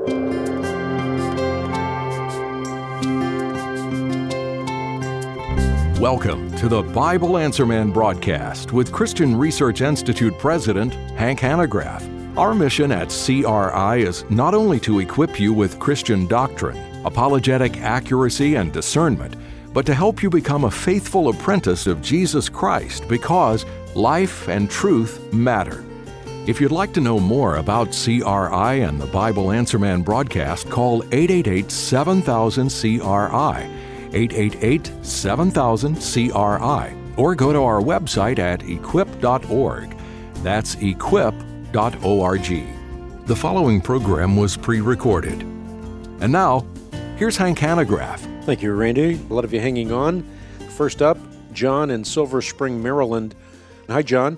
Welcome to the Bible Answer Man broadcast with Christian Research Institute President Hank Hanegraaff. Our mission at CRI is not only to equip you with Christian doctrine, apologetic accuracy, and discernment, but to help you become a faithful apprentice of Jesus Christ because life and truth matter. If you'd like to know more about CRI and the Bible Answer Man broadcast, call 888-7000-CRI, 888-7000-CRI, or go to our website at equip.org. That's equip.org. The following program was pre-recorded. And now, here's Hank Hanegraaff. Thank you, Randy. A lot of you hanging on. First up, John in Silver Spring, Maryland. Hi, John.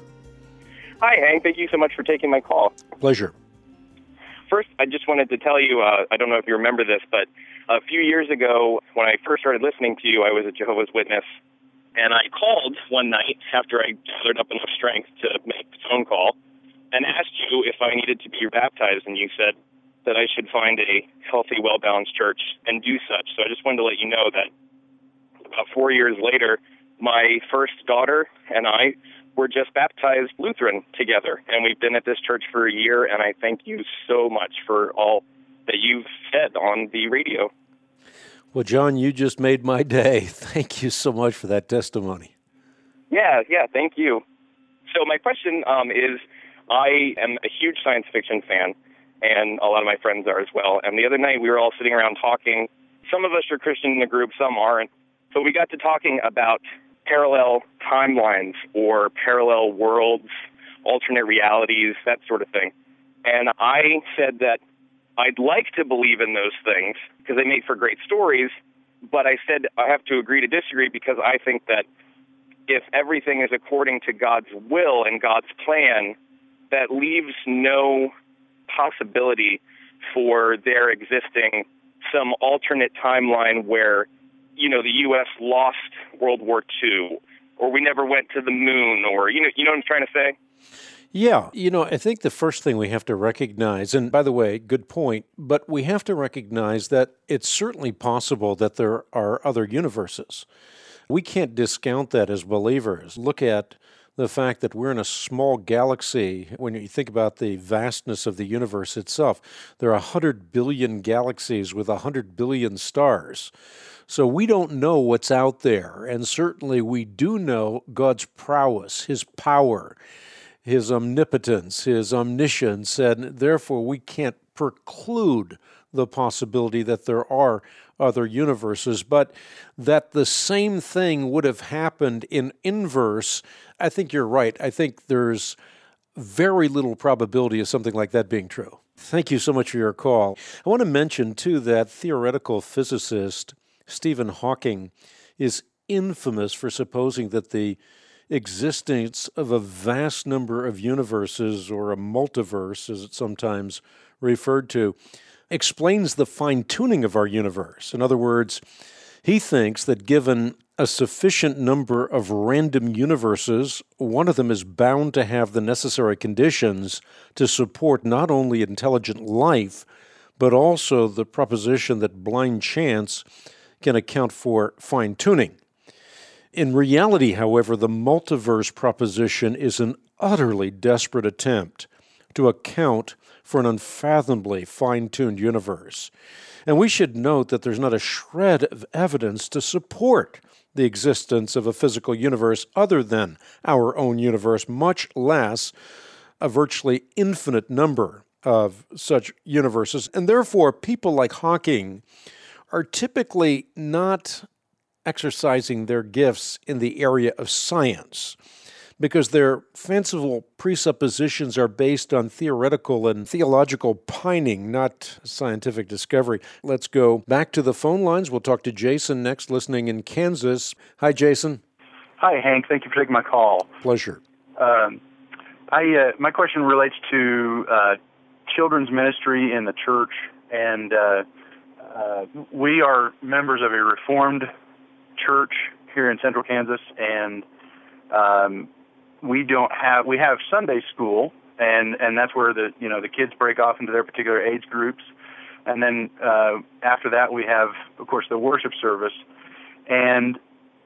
Hi, Hank. Thank you so much for taking my call. Pleasure. First, I just wanted to tell you, I don't know if you remember this, but a few years ago, when I first started listening to you, I was a Jehovah's Witness, and I called one night after I gathered up enough strength to make the phone call and asked you if I needed to be baptized, and you said that I should find a healthy, well-balanced church and do such. So I just wanted to let you know that about 4 years later, my first daughter and I were just baptized Lutheran together, and we've been at this church for a year, and I thank you so much for all that you've said on the radio. Well, John, you just made my day. Thank you so much for that testimony. Yeah, thank you. So my question is, I am a huge science fiction fan, and a lot of my friends are as well. And the other night we were all sitting around talking. Some of us are Christian in the group, some aren't. But we got to talking about parallel timelines or parallel worlds, alternate realities, that sort of thing. And I said that I'd like to believe in those things because they make for great stories, but I said I have to agree to disagree because I think that if everything is according to God's will and God's plan, that leaves no possibility for there existing some alternate timeline where, you know, the U.S. lost World War II, or we never went to the moon, or, you know what I'm trying to say? Yeah, I think the first thing we have to recognize, and by the way, good point, but we have to recognize that it's certainly possible that there are other universes. We can't discount that as believers. Look at the fact that we're in a small galaxy. When you think about the vastness of the universe itself, there are 100 billion galaxies with 100 billion stars. So we don't know what's out there, and certainly we do know God's prowess, His power, His omnipotence, His omniscience, and therefore we can't preclude the possibility that there are other universes, but that the same thing would have happened in inverse. I think you're right. I think there's very little probability of something like that being true. Thank you so much for your call. I want to mention, too, that theoretical physicist Stephen Hawking is infamous for supposing that the existence of a vast number of universes, or a multiverse, as it's sometimes referred to, explains the fine-tuning of our universe. In other words, he thinks that given a sufficient number of random universes, one of them is bound to have the necessary conditions to support not only intelligent life, but also the proposition that blind chance can account for fine-tuning. In reality, however, the multiverse proposition is an utterly desperate attempt to account for an unfathomably fine-tuned universe. And we should note that there's not a shred of evidence to support the existence of a physical universe other than our own universe, much less a virtually infinite number of such universes. And therefore, people like Hawking are typically not exercising their gifts in the area of science, because their fanciful presuppositions are based on theoretical and theological pining, not scientific discovery. Let's go back to the phone lines. We'll talk to Jason next, listening in Kansas. Hi, Jason. Hi, Hank. Thank you for taking my call. Pleasure. My question relates to children's ministry in the church, and we are members of a Reformed church here in Central Kansas, and we have Sunday school, and that's where the kids break off into their particular age groups. And then after that, we have, of course, the worship service. And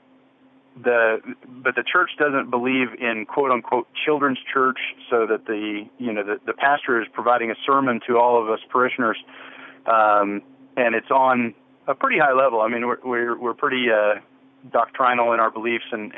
but the church doesn't believe in quote unquote children's church, so that the pastor is providing a sermon to all of us parishioners, and it's on a pretty high level. I mean, we're pretty doctrinal in our beliefs, and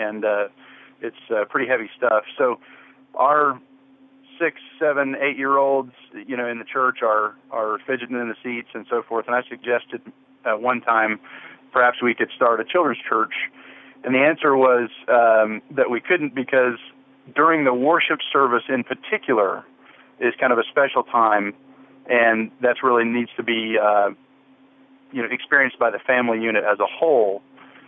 it's pretty heavy stuff. So our 6, 7, 8-year-olds, in the church are fidgeting in the seats and so forth. And I suggested at one time perhaps we could start a children's church. And the answer was that we couldn't, because during the worship service in particular is kind of a special time, and that's really needs to be experienced by the family unit as a whole.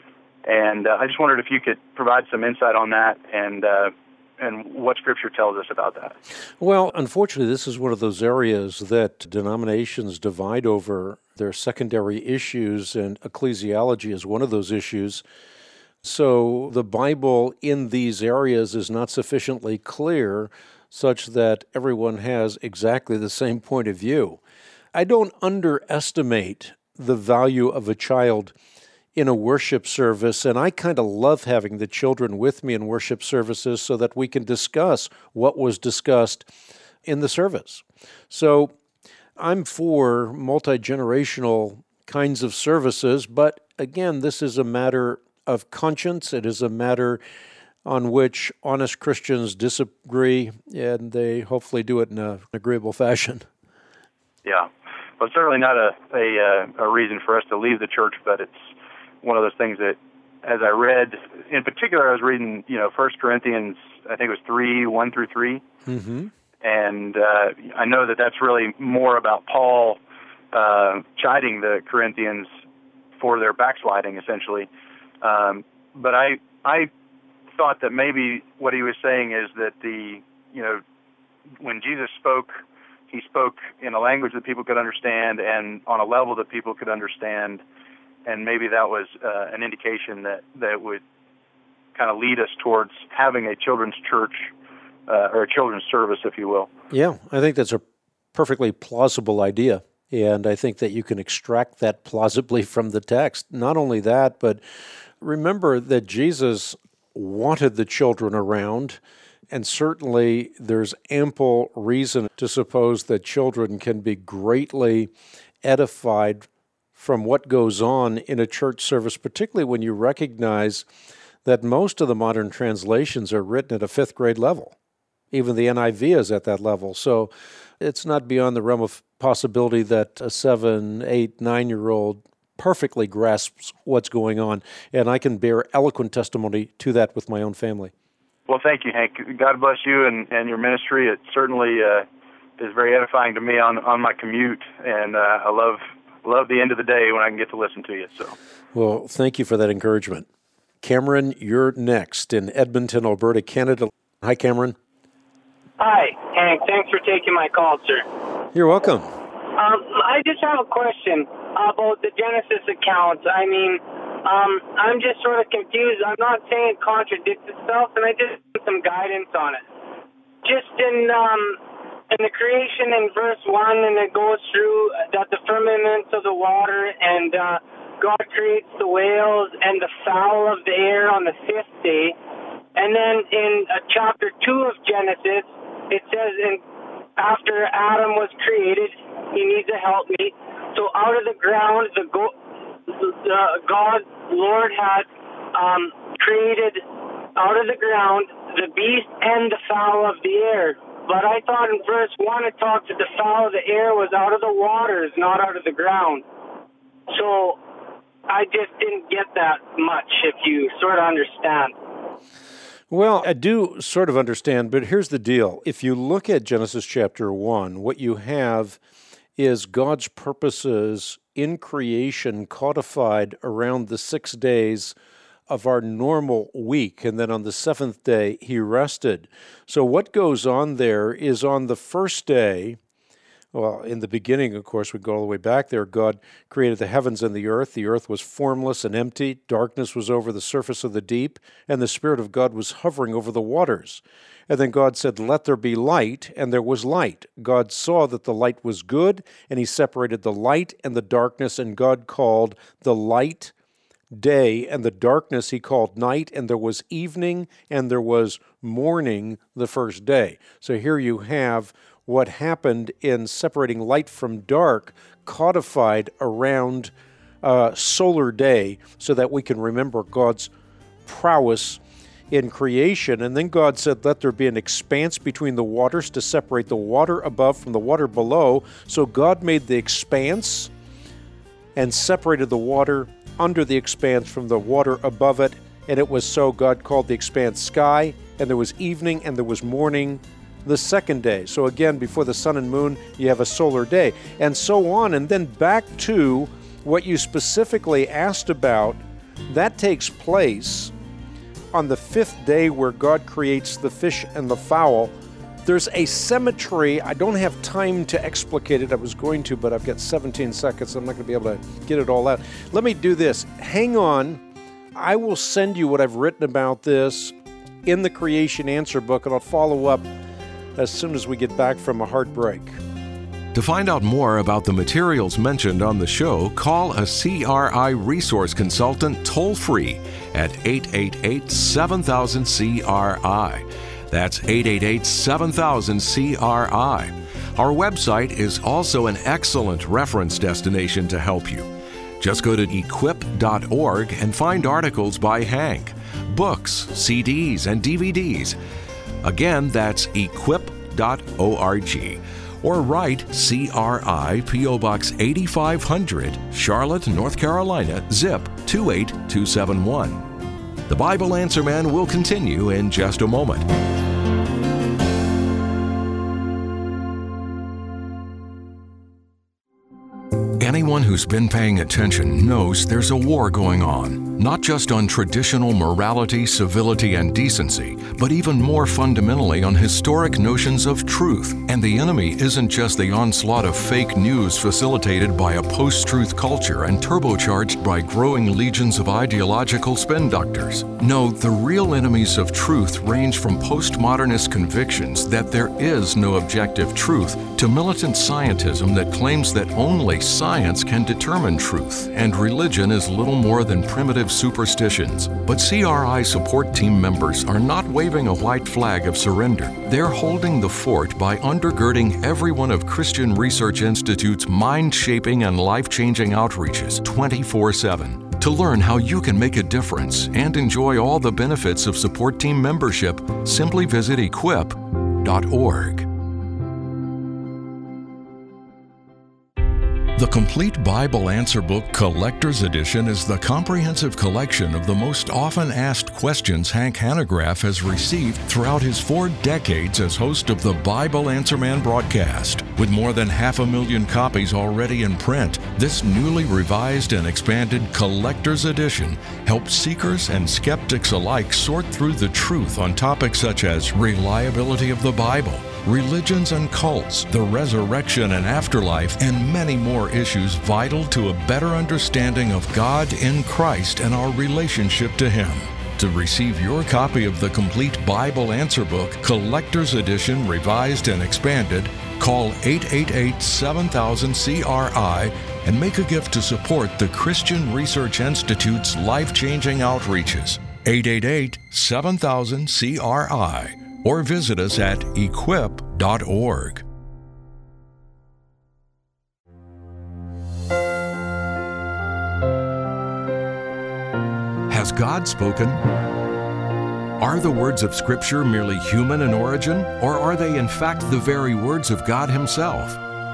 And I just wondered if you could provide some insight on that and what Scripture tells us about that. Well, unfortunately, this is one of those areas that denominations divide over. Their secondary issues, and ecclesiology is one of those issues. So the Bible in these areas is not sufficiently clear such that everyone has exactly the same point of view. I don't underestimate the value of a child in a worship service, and I kind of love having the children with me in worship services so that we can discuss what was discussed in the service. So I'm for multi-generational kinds of services, but again, this is a matter of conscience. It is a matter on which honest Christians disagree, and they hopefully do it in an agreeable fashion. Yeah. Well, it's certainly not a reason for us to leave the church, but it's one of those things that, as I read, in particular, I was reading, 1 Corinthians, I think it was 3, 1 through 3. Mm-hmm. And I know that that's really more about Paul chiding the Corinthians for their backsliding, essentially. But I thought that maybe what he was saying is that when Jesus spoke, he spoke in a language that people could understand and on a level that people could understand, and maybe that was an indication that would kind of lead us towards having a children's church or a children's service, if you will. Yeah, I think that's a perfectly plausible idea. And I think that you can extract that plausibly from the text. Not only that, but remember that Jesus wanted the children around, and certainly there's ample reason to suppose that children can be greatly edified from what goes on in a church service, particularly when you recognize that most of the modern translations are written at a 5th grade level. Even the NIV is at that level. So it's not beyond the realm of possibility that a 7, 8, 9-year-old perfectly grasps what's going on. And I can bear eloquent testimony to that with my own family. Well, thank you, Hank. God bless you and your ministry. It certainly is very edifying to me on my commute, and I love the end of the day when I can get to listen to you. So, well, thank you for that encouragement. Cameron, you're next in Edmonton, Alberta, Canada. Hi, Cameron. Hi, Hank. Thanks for taking my call, sir. You're welcome. I just have a question about the Genesis account. I mean, I'm just sort of confused. I'm not saying it contradicts itself, and I just need some guidance on it. Just in the creation in verse 1, and it goes through that the firmaments of the water, and God creates the whales and the fowl of the air on the 5th day. And then in chapter 2 of Genesis, it says, after Adam was created, he needs a helpmeet. So out of the ground, God, Lord, had created out of the ground the beast and the fowl of the air. But I thought in verse 1 it talked that the fowl of the air was out of the waters, not out of the ground. So I just didn't get that much, if you sort of understand. Well, I do sort of understand, but here's the deal. If you look at Genesis chapter 1, what you have is God's purposes in creation codified around the 6 days of our normal week, and then on the 7th day, he rested. So what goes on there is on the first day, Well, in the beginning, of course, we go all the way back there. God created the heavens and the earth. The earth was formless and empty. Darkness was over the surface of the deep, and the Spirit of God was hovering over the waters. And then God said, "Let there be light," and there was light. God saw that the light was good, and he separated the light and the darkness, and God called the light day, and the darkness he called night, and there was evening, and there was morning the first day. So here you have what happened in separating light from dark codified around solar day so that we can remember God's prowess in creation. And then God said, "Let there be an expanse between the waters to separate the water above from the water below." So God made the expanse and separated the water under the expanse from the water above it. And it was so. God called the expanse sky, and there was evening and there was morning the second day. So again, before the sun and moon, you have a solar day, and so on. And then back to what you specifically asked about, that takes place on the fifth day where God creates the fish and the fowl. There's a symmetry. I don't have time to explicate it. I was going to, but I've got 17 seconds. I'm not going to be able to get it all out. Let me do this. Hang on. I will send you what I've written about this in the Creation Answer book, and I'll follow up as soon as we get back from a hard break. To find out more about the materials mentioned on the show, call a CRI resource consultant toll-free at 888-7000-CRI. That's 888-7000-CRI. Our website is also an excellent reference destination to help you. Just go to equip.org and find articles by Hank, books, CDs, and DVDs. Again, that's equip.org. Or write CRI P.O. Box 8500, Charlotte, North Carolina, zip 28271. The Bible Answer Man will continue in just a moment. Anyone who's been paying attention knows there's a war going on, not just on traditional morality, civility, and decency, but even more fundamentally on historic notions of truth. And the enemy isn't just the onslaught of fake news facilitated by a post-truth culture and turbocharged by growing legions of ideological spin doctors. No, the real enemies of truth range from postmodernist convictions that there is no objective truth to militant scientism that claims that only science can determine truth, and religion is little more than primitive superstitions. But CRI support team members are not waving a white flag of surrender. They're holding the fort by undergirding every one of Christian Research Institute's mind-shaping and life-changing outreaches 24/7. To learn how you can make a difference and enjoy all the benefits of support team membership, simply visit equip.org. The Complete Bible Answer Book Collector's Edition is the comprehensive collection of the most often asked questions Hank Hanegraaff has received throughout his 4 decades as host of the Bible Answer Man broadcast. With more than 500,000 copies already in print, this newly revised and expanded Collector's Edition helps seekers and skeptics alike sort through the truth on topics such as reliability of the Bible, religions and cults, the resurrection and afterlife, and many more issues vital to a better understanding of God in Christ and our relationship to Him. To receive your copy of the Complete Bible Answer Book, Collector's Edition, Revised and Expanded, call 888-7000-CRI and make a gift to support the Christian Research Institute's life-changing outreaches. 888-7000-CRI. Or visit us at equip.org. Has God spoken? Are the words of Scripture merely human in origin, or are they in fact the very words of God Himself?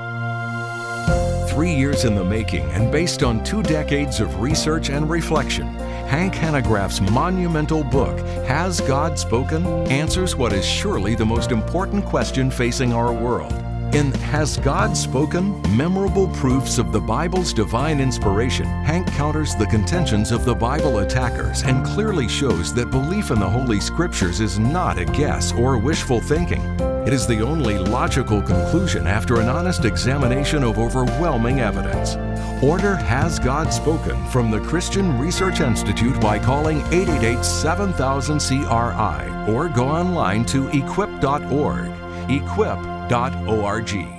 3 years in the making and based on 2 decades of research and reflection, Hank Hanegraaff's monumental book, Has God Spoken?, answers what is surely the most important question facing our world. In Has God Spoken? Memorable Proofs of the Bible's Divine Inspiration, Hank counters the contentions of the Bible attackers and clearly shows that belief in the Holy Scriptures is not a guess or wishful thinking. It is the only logical conclusion after an honest examination of overwhelming evidence. Order Has God Spoken from the Christian Research Institute by calling 888-7000-CRI or go online to equip.org. Equip.org.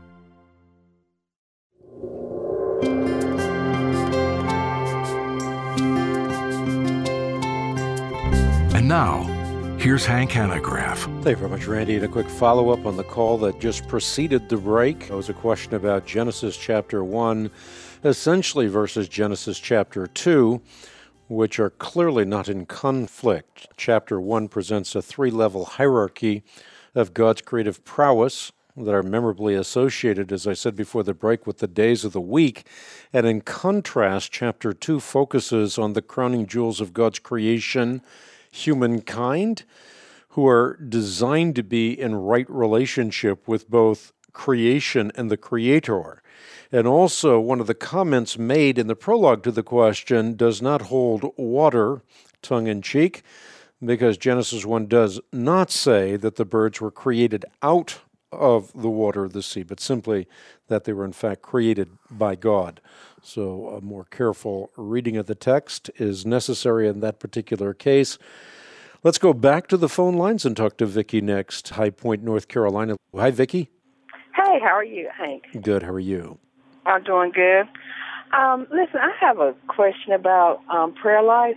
And now, here's Hank Hanegraaff. Thank you very much, Randy. And a quick follow-up on the call that just preceded the break. It was a question about Genesis chapter 1, essentially versus Genesis chapter 2, which are clearly not in conflict. Chapter 1 presents a three-level hierarchy of God's creative prowess that are memorably associated, as I said before the break, with the days of the week. And in contrast, chapter 2 focuses on the crowning jewels of God's creation, humankind, who are designed to be in right relationship with both creation and the Creator. And also, one of the comments made in the prologue to the question does not hold water, tongue-in-cheek, because Genesis 1 does not say that the birds were created out of the water of the sea, but simply that they were in fact created by God. So a more careful reading of the text is necessary in that particular case. Let's go back to the phone lines and talk to Vicki next, High Point, North Carolina. Hi, Vicki. Hey, how are you, Hank? Good, how are you? I'm doing good. Listen, I have a question about prayer life.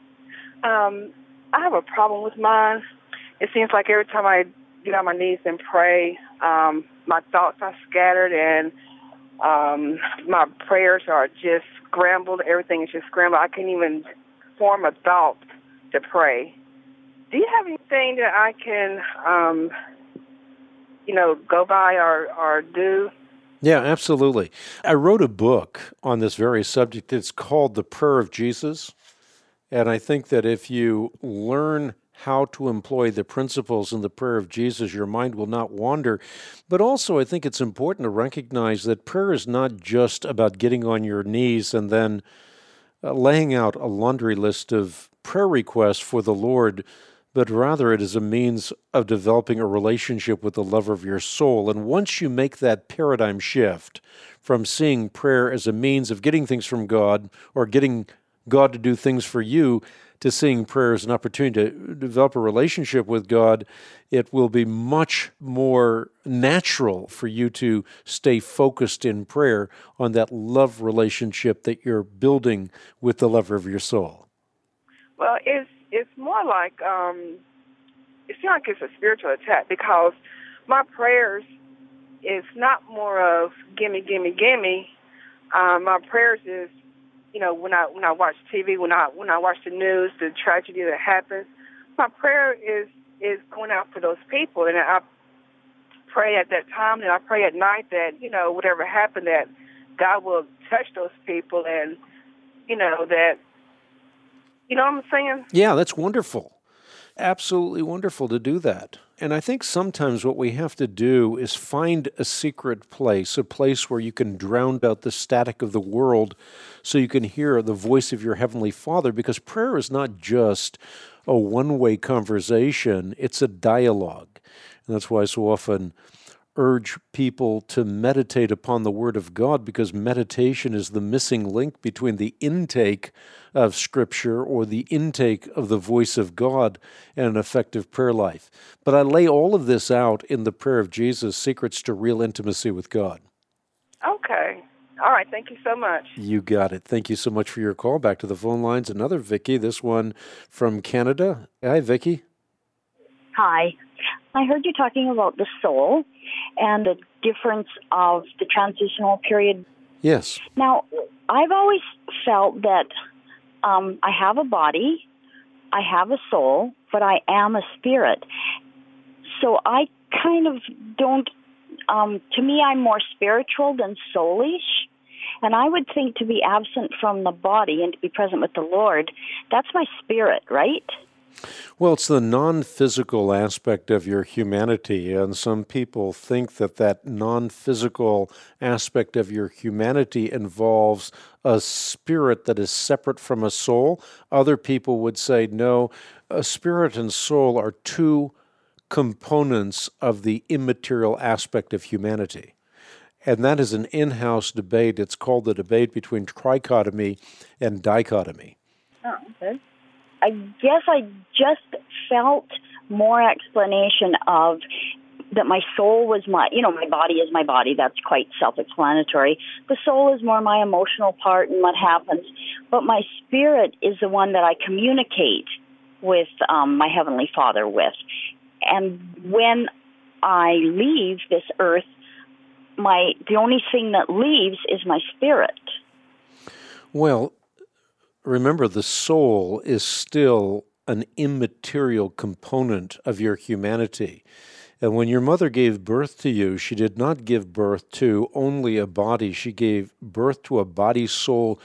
I have a problem with mine. It seems like every time I get on my knees and pray, my thoughts are scattered and my prayers are just scrambled. Everything is just scrambled. I can't even form a thought to pray. Do you have anything that I can, go by or do? Yeah, absolutely. I wrote a book on this very subject. It's called The Prayer of Jesus. And I think that if you learn how to employ the principles in the prayer of Jesus, your mind will not wander. But also, I think it's important to recognize that prayer is not just about getting on your knees and then laying out a laundry list of prayer requests for the Lord, but rather it is a means of developing a relationship with the lover of your soul. And once you make that paradigm shift from seeing prayer as a means of getting things from God or getting God to do things for you, to seeing prayer as an opportunity to develop a relationship with God, it will be much more natural for you to stay focused in prayer on that love relationship that you're building with the lover of your soul. Well, it's more like, it's not like it's a spiritual attack, because my prayers is not more of gimme, gimme, gimme. My prayers is, when I watch TV, when I watch the news, the tragedy that happens, my prayer is going out for those people, and I pray at that time, and I pray at night that whatever happened, that God will touch those people, and that, you know what I'm saying? Yeah, that's wonderful. Absolutely wonderful to do that. And I think sometimes what we have to do is find a secret place, a place where you can drown out the static of the world so you can hear the voice of your Heavenly Father, because prayer is not just a one-way conversation, it's a dialogue. And that's why I so often urge people to meditate upon the Word of God, because meditation is the missing link between the intake of Scripture or the intake of the voice of God and an effective prayer life. But I lay all of this out in the Prayer of Jesus, Secrets to Real Intimacy with God. Okay. All right. Thank you so much. You got it. Thank you so much for your call. Back to the phone lines. Another Vicki, this one from Canada. Hi, Vicki. Hi. I heard you talking about the soul and the difference of the transitional period. Yes. Now, I've always felt that I have a body, I have a soul, but I am a spirit. So I kind of don't, to me, I'm more spiritual than soulish. And I would think to be absent from the body and to be present with the Lord, that's my spirit, right? Well, it's the non-physical aspect of your humanity, and some people think that that non-physical aspect of your humanity involves a spirit that is separate from a soul. Other people would say, no, a spirit and soul are two components of the immaterial aspect of humanity. And that is an in-house debate. It's called the debate between trichotomy and dichotomy. Oh, okay. I guess I just felt more explanation of that my soul was my body is my body. That's quite self-explanatory. The soul is more my emotional part and what happens. But my spirit is the one that I communicate with my Heavenly Father with. And when I leave this earth, the only thing that leaves is my spirit. Well, remember, the soul is still an immaterial component of your humanity. And when your mother gave birth to you, she did not give birth to only a body. She gave birth to a body-soul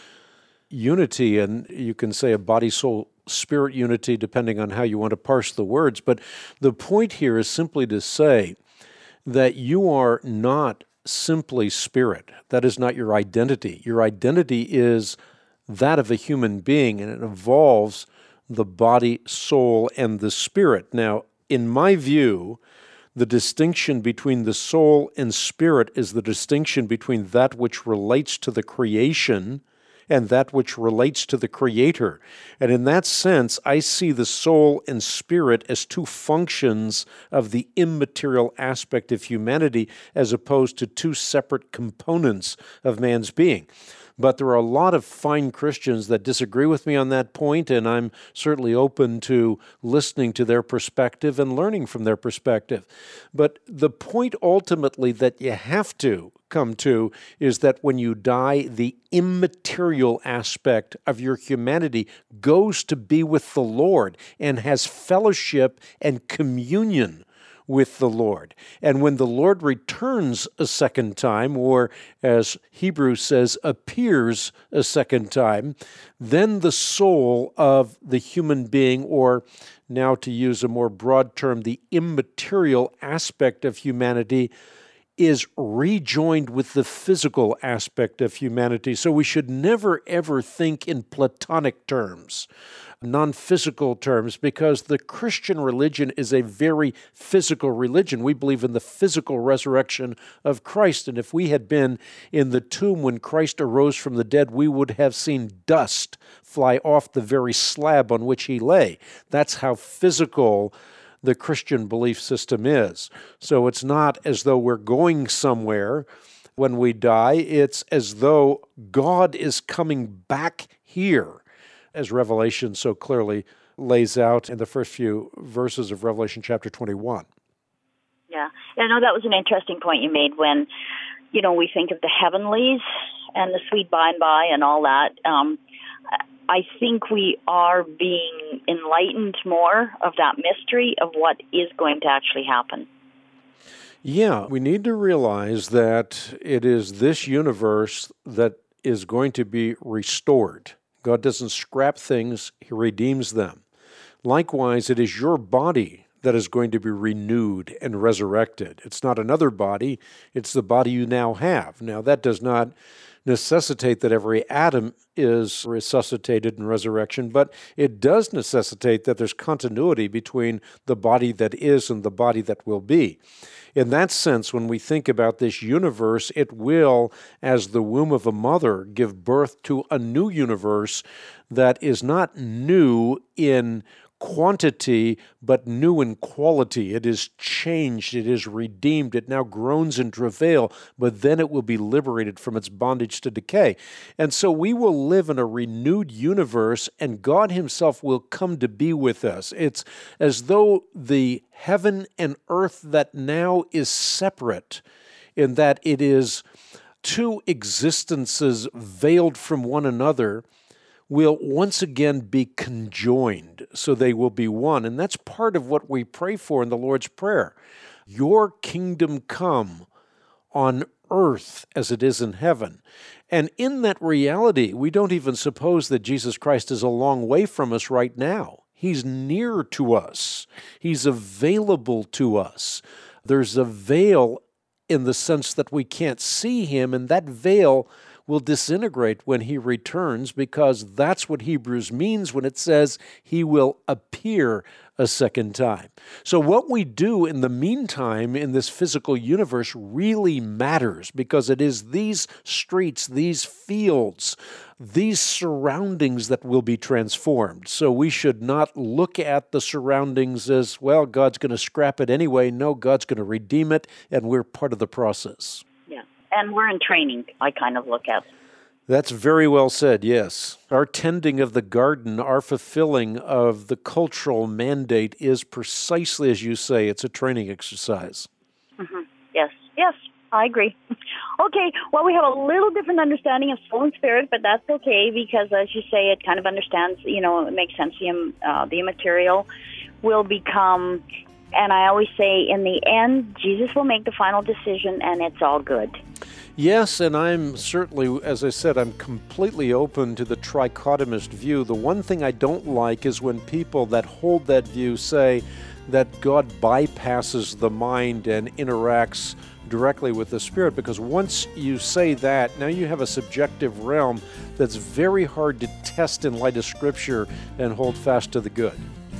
unity, and you can say a body-soul-spirit unity depending on how you want to parse the words. But the point here is simply to say that you are not simply spirit. That is not your identity. Your identity is that of a human being, and it involves the body, soul, and the spirit. Now, in my view, the distinction between the soul and spirit is the distinction between that which relates to the creation and that which relates to the Creator. And in that sense, I see the soul and spirit as two functions of the immaterial aspect of humanity as opposed to two separate components of man's being. But there are a lot of fine Christians that disagree with me on that point, and I'm certainly open to listening to their perspective and learning from their perspective. But the point ultimately that you have to come to is that when you die, the immaterial aspect of your humanity goes to be with the Lord and has fellowship and communion with the Lord. And when the Lord returns a second time, or as Hebrews says, appears a second time, then the soul of the human being, or now to use a more broad term, the immaterial aspect of humanity, is rejoined with the physical aspect of humanity. So we should never, ever think in Platonic terms, non-physical terms, because the Christian religion is a very physical religion. We believe in the physical resurrection of Christ, and if we had been in the tomb when Christ arose from the dead, we would have seen dust fly off the very slab on which he lay. That's how physical the Christian belief system is. So it's not as though we're going somewhere when we die. It's as though God is coming back here, as Revelation so clearly lays out in the first few verses of Revelation chapter 21. Yeah, I know that was an interesting point you made when, we think of the heavenlies and the sweet by and by and all that. I think we are being enlightened more of that mystery of what is going to actually happen. Yeah, we need to realize that it is this universe that is going to be restored. God doesn't scrap things, He redeems them. Likewise, it is your body that is going to be renewed and resurrected. It's not another body, it's the body you now have. Now, that does not necessitate that every atom is resuscitated in resurrection, but it does necessitate that there's continuity between the body that is and the body that will be. In that sense, when we think about this universe, it will, as the womb of a mother, give birth to a new universe that is not new in quantity, but new in quality. It is changed, it is redeemed, it now groans in travail, but then it will be liberated from its bondage to decay. And so we will live in a renewed universe, and God Himself will come to be with us. It's as though the heaven and earth that now is separate, in that it is two existences veiled from one another, will once again be conjoined, so they will be one. And that's part of what we pray for in the Lord's Prayer. Your kingdom come on earth as it is in heaven. And in that reality, we don't even suppose that Jesus Christ is a long way from us right now. He's near to us. He's available to us. There's a veil in the sense that we can't see Him, and that veil will disintegrate when He returns, because that's what Hebrews means when it says He will appear a second time. So what we do in the meantime in this physical universe really matters, because it is these streets, these fields, these surroundings that will be transformed. So we should not look at the surroundings as, well, God's going to scrap it anyway. No, God's going to redeem it, and we're part of the process. Yeah, and we're in training, I kind of look at. That's very well said, yes. Our tending of the garden, our fulfilling of the cultural mandate is precisely as you say. It's a training exercise. Mm-hmm. Yes, I agree. Okay, well, we have a little different understanding of soul and spirit, but that's okay because, as you say, it kind of understands, it makes sense. The immaterial will become, and I always say, in the end, Jesus will make the final decision, and it's all good. Yes, and I'm certainly, as I said, I'm completely open to the trichotomist view. The one thing I don't like is when people that hold that view say that God bypasses the mind and interacts directly with the spirit, because once you say that, now you have a subjective realm that's very hard to test in light of Scripture and hold fast to the good.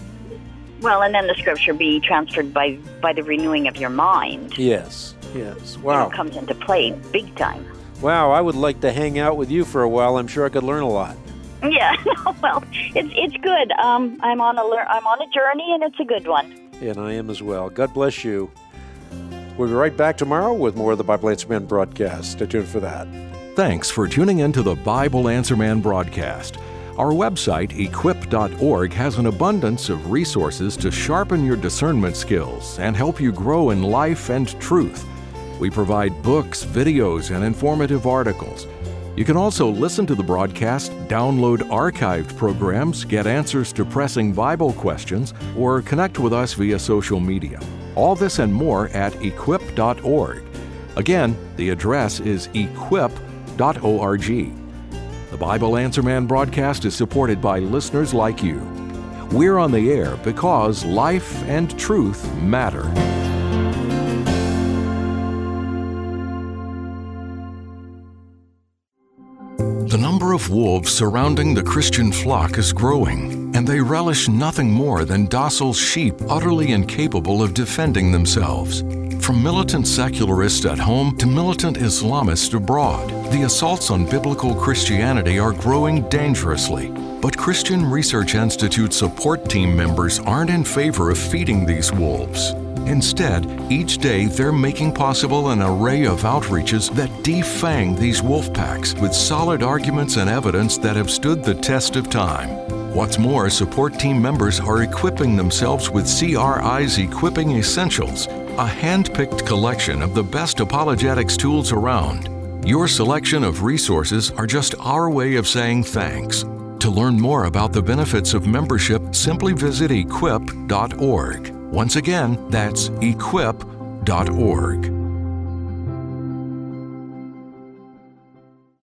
Well, and then the Scripture be transferred by the renewing of your mind. Yes. Wow. It comes into play big time. Wow, I would like to hang out with you for a while. I'm sure I could learn a lot. Yeah, well, it's good. I'm on a journey, and it's a good one. And I am as well. God bless you. We'll be right back tomorrow with more of the Bible Answer Man broadcast. Stay tuned for that. Thanks for tuning in to the Bible Answer Man broadcast. Our website, equip.org, has an abundance of resources to sharpen your discernment skills and help you grow in life and truth. We provide books, videos, and informative articles. You can also listen to the broadcast, download archived programs, get answers to pressing Bible questions, or connect with us via social media. All this and more at equip.org. Again, the address is equip.org. The Bible Answer Man broadcast is supported by listeners like you. We're on the air because life and truth matter. The number of wolves surrounding the Christian flock is growing, and they relish nothing more than docile sheep utterly incapable of defending themselves. From militant secularists at home to militant Islamists abroad, the assaults on biblical Christianity are growing dangerously. But Christian Research Institute support team members aren't in favor of feeding these wolves. Instead, each day they're making possible an array of outreaches that defang these wolf packs with solid arguments and evidence that have stood the test of time. What's more, support team members are equipping themselves with CRI's Equipping Essentials, a hand-picked collection of the best apologetics tools around. Your selection of resources are just our way of saying thanks. To learn more about the benefits of membership, simply visit equip.org. Once again, that's equip.org.